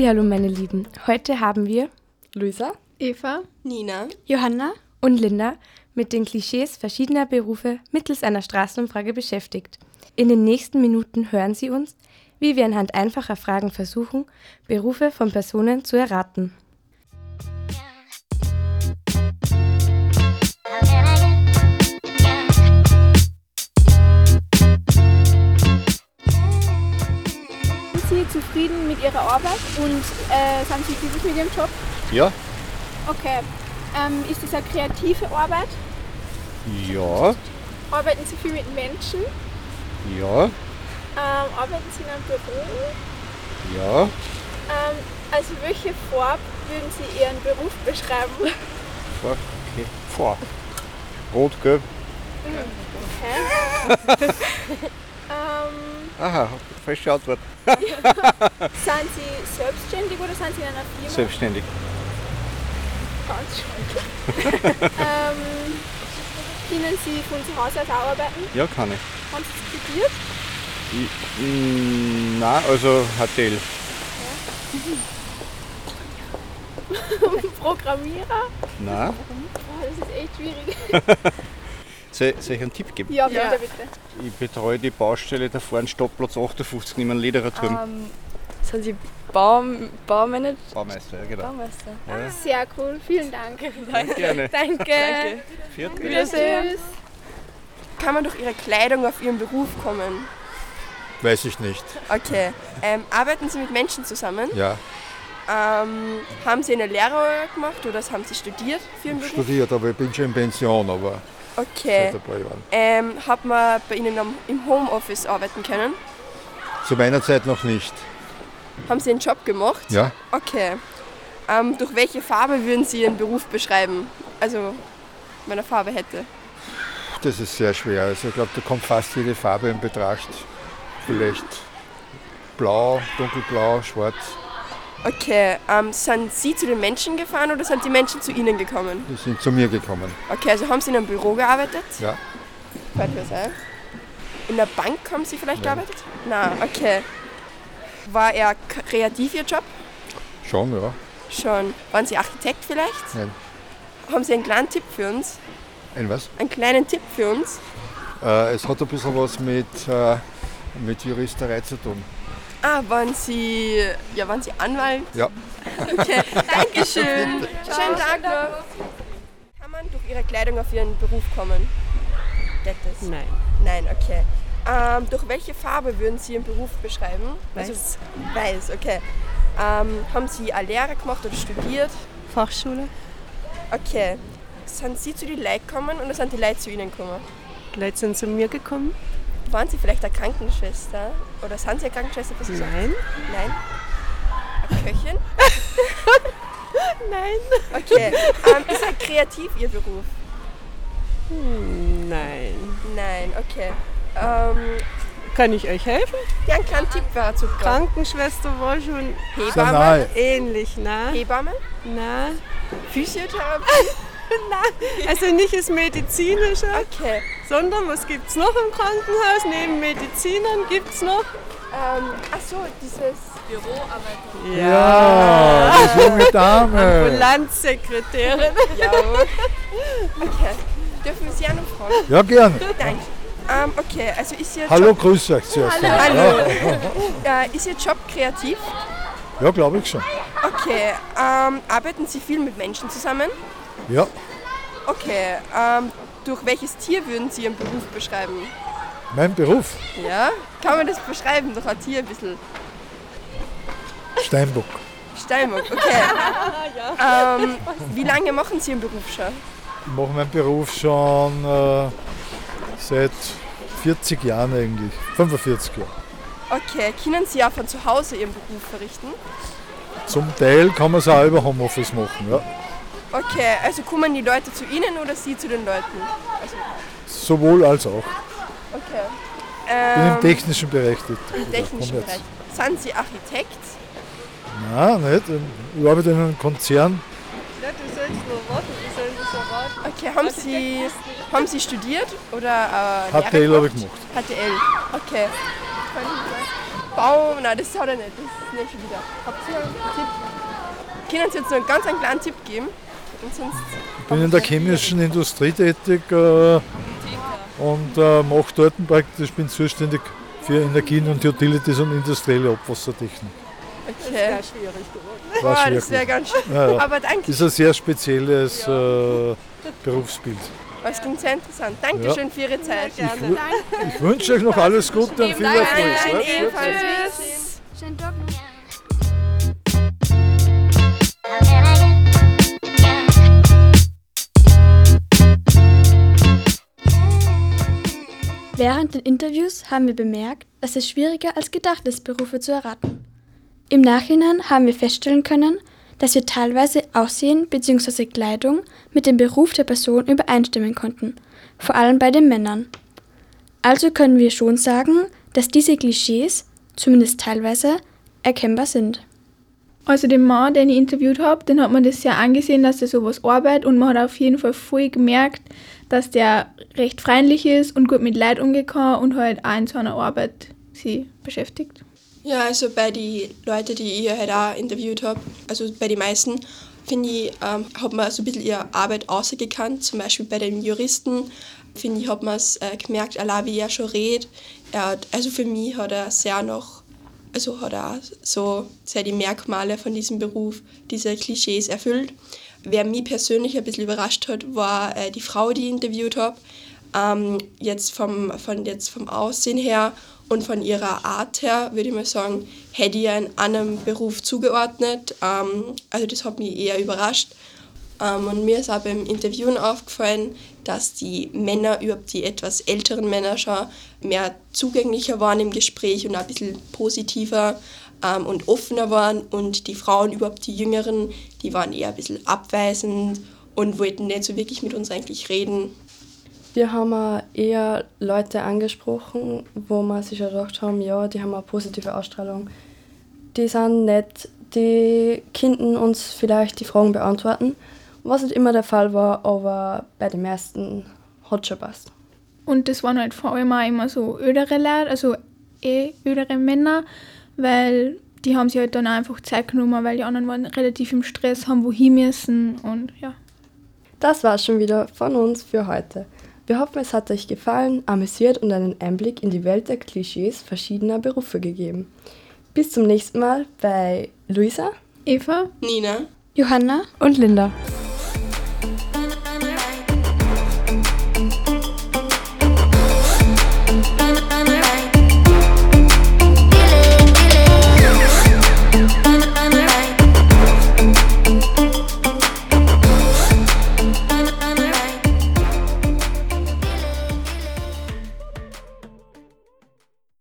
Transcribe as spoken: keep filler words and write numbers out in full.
Hallihallo meine Lieben, heute haben wir Luisa, Eva, Nina, Johanna und Linda mit den Klischees verschiedener Berufe mittels einer Straßenumfrage beschäftigt. In den nächsten Minuten hören Sie uns, wie wir anhand einfacher Fragen versuchen, Berufe von Personen zu erraten. sind Sie zufrieden mit Ihrer Arbeit und äh, sind Sie glücklich mit Ihrem Job? Ja. Okay. Ähm, ist das eine kreative Arbeit? Ja. Arbeiten Sie viel mit Menschen? Ja. Ähm, arbeiten Sie in einem Büro? Ja. Ähm, also welche Farbe würden Sie Ihren Beruf beschreiben? Okay. Vor. Rot, gelb. Okay. ähm, Aha, falsche Antwort. sind Sie selbstständig oder sind Sie in einer Firma? Selbstständig. Ganz schön. ähm, können Sie von zu Hause aus auch arbeiten? Ja, kann ich. Haben Sie studiert? ich mm, nein, also H T L. Programmierer? Nein. Oh, das ist echt schwierig. Soll, soll ich einen Tipp geben? Ja, bitte, Ja. bitte. Ich betreue die Baustelle da vorne, Stadtplatz achtundfünfzig, neben einem Ledererturm. ähm, sind Sie Baum, Baumanager? Baumeister, ja genau. Baumeister. Ja. Sehr cool, vielen Dank. Gerne. Danke! Danke. Viert. Wiedersehen. Tschüss. kann man durch ihre Kleidung auf ihren Beruf kommen? Weiß ich nicht. Okay. Ähm, arbeiten Sie mit Menschen zusammen? Ja, Ähm, haben Sie eine Lehre gemacht oder haben Sie studiert für Ihren Beruf? studiert, aber ich bin schon in Pension, aber Okay. seit ein paar Jahren. Ähm, hat man bei Ihnen am, im Homeoffice arbeiten können? Zu meiner Zeit noch nicht. Haben Sie einen Job gemacht? Ja, Okay. Ähm, durch welche Farbe würden Sie Ihren Beruf beschreiben? Also, wenn er Farbe hätte. das ist sehr schwer. Also ich glaube, da kommt fast jede Farbe in Betracht. Vielleicht blau, dunkelblau, schwarz. Okay. Ähm, sind Sie zu den Menschen gefahren oder sind die Menschen zu Ihnen gekommen? Die sind zu mir gekommen. Okay, also haben Sie in einem Büro gearbeitet? Ja, Könnte sein. In der Bank haben Sie vielleicht Nein. gearbeitet? Nein, okay. War er k- kreativ Ihr Job? schon, ja. Schon. Waren Sie Architekt vielleicht? Nein. Haben Sie einen kleinen Tipp für uns? Ein was? Einen kleinen Tipp für uns? Äh, es hat ein bisschen was mit, äh, mit Juristerei zu tun. Ah, waren Sie, ja, waren Sie Anwalt? Ja. Okay, Dankeschön. Schönen Tag noch. Kann man durch Ihre Kleidung auf Ihren Beruf kommen? Geht das? Nein. Nein, okay. Ähm, durch welche Farbe würden Sie Ihren Beruf beschreiben? Weiß. Also, weiß, okay. Ähm, haben Sie eine Lehre gemacht oder studiert? Fachschule. Okay. Sind Sie zu den Leuten gekommen oder sind die Leute zu Ihnen gekommen? Die Leute sind zu mir gekommen. Waren Sie vielleicht eine Krankenschwester? Oder sind Sie eine Krankenschwester? Was gesagt? Nein. Nein. Eine Köchin? Nein. Okay. Ähm, ist er kreativ, Ihr Beruf? Nein. Nein, okay. Ähm, Kann ich euch helfen? ja, ein kleiner Tipp wäre super. Krankenschwester war schon Sehr Hebamme? nahe. ähnlich, na? Hebamme? Na? Physiotherapie? Also nicht das Medizinische, Okay. sondern was gibt es noch im Krankenhaus? Neben Medizinern gibt es noch? Ähm, ach so, dieses... Ja, das junge Dame. Ambulanzsekretärin. Jawohl. Okay. Dürfen wir Sie auch noch fragen? Ja, gerne. Danke. Ähm, okay, also ist Ihr Hallo, Job... grüße euch zuerst. Hallo. Äh, ist Ihr Job kreativ? Ja, glaube ich schon. Okay. Ähm, arbeiten Sie viel mit Menschen zusammen? Ja, Okay. Ähm, durch welches Tier würden Sie Ihren Beruf beschreiben? mein Beruf, Ja? Kann man das beschreiben? Durch ein Tier ein bisschen... Steinbock. Steinbock, okay. ähm, wie lange machen Sie Ihren Beruf schon? Ich mache meinen Beruf schon äh, seit vierzig Jahren eigentlich, fünfundvierzig Jahre. Okay, können Sie auch von zu Hause Ihren Beruf verrichten? Zum Teil kann man es auch über Homeoffice machen, ja. Okay, also kommen die Leute zu Ihnen oder Sie zu den Leuten? Also, Sowohl als auch. okay. Ich bin im Ähm, technischen Bereich tätig. Im technischen Komm Bereich. jetzt. Sind Sie Architekt? Nein, nicht. Ich arbeite in einem Konzern. Ja, du sollst nur warten, du sollst es erwarten. Okay, haben Sie, haben Sie studiert oder äh, H T L Lehre habe ich gemacht. H T L, okay. Frau, nein, das hat er nicht, das ist nicht schon wieder. Habt ihr einen Tipp? Können Sie jetzt noch einen ganz einen kleinen Tipp geben? Und sonst Ich bin in der chemischen Industrie tätig äh, und äh, mache dort praktisch, bin zuständig für Energien und Utilities und industrielle Abwassertechnik. Okay. Das ist schwierig geworden. War Boah, schwierig. das wäre ganz schön. Ja, ja. Aber danke, Das ist ein sehr spezielles äh, Berufsbild. das klingt sehr interessant. Dankeschön für Ihre Zeit. Ich, wü- ich wünsche euch noch alles Gute und viel Danke, Erfolg. Ja? ebenfalls. Schönen Tag. Während den Interviews haben wir bemerkt, dass es schwieriger als gedacht ist, Berufe zu erraten. Im Nachhinein haben wir feststellen können, dass wir teilweise Aussehen bzw. Kleidung mit dem Beruf der Person übereinstimmen konnten, vor allem bei den Männern. Also können wir schon sagen, dass diese Klischees, zumindest teilweise, erkennbar sind. Also den Mann, den ich interviewt habe, den hat man das sehr angesehen, dass er sowas arbeitet und man hat auf jeden Fall voll gemerkt, dass der recht freundlich ist und gut mit Leuten umgehen kann und halt auch in seiner Arbeit sich beschäftigt. Ja, also bei den Leuten, die ich halt auch interviewt habe, also bei den meisten, finde ich, ähm, hat man so ein bisschen ihre Arbeit rausgekannt. Zum Beispiel bei den Juristen, finde ich, hat man es äh, gemerkt, allein wie er schon redet. Er hat, also für mich hat er sehr noch, also hat er auch so sehr die Merkmale von diesem Beruf, diese Klischees erfüllt. Wer mich persönlich ein bisschen überrascht hat, war äh, die Frau, die ich interviewt habe. Ähm, jetzt, vom, von, jetzt vom Aussehen her und von ihrer Art her, würde ich mal sagen, hätte ich einen anderen Beruf zugeordnet. Ähm, also das hat mich eher überrascht. Ähm, und mir ist auch beim Interviewen aufgefallen, dass die Männer, überhaupt die etwas älteren Männer schon mehr zugänglicher waren im Gespräch und auch ein bisschen positiver ähm, und offener waren. Und die Frauen, überhaupt die Jüngeren, die waren eher ein bisschen abweisend und wollten nicht so wirklich mit uns eigentlich reden. Wir haben eher Leute angesprochen, wo wir sich gedacht haben, ja, die haben eine positive Ausstrahlung. Die sind nett, die könnten uns vielleicht die Fragen beantworten, was nicht immer der Fall war, aber bei den meisten hat schon passt. Und das waren halt vor allem auch immer so ödere Leute, also eh ödere Männer, weil die haben sich halt dann auch einfach Zeit genommen, weil die anderen waren relativ im Stress, haben wohin müssen und ja. Das war's schon wieder von uns für heute. Wir hoffen, es hat euch gefallen, amüsiert und einen Einblick in die Welt der Klischees verschiedener Berufe gegeben. Bis zum nächsten Mal bei Luisa, Eva, Nina, Johanna Und Linda.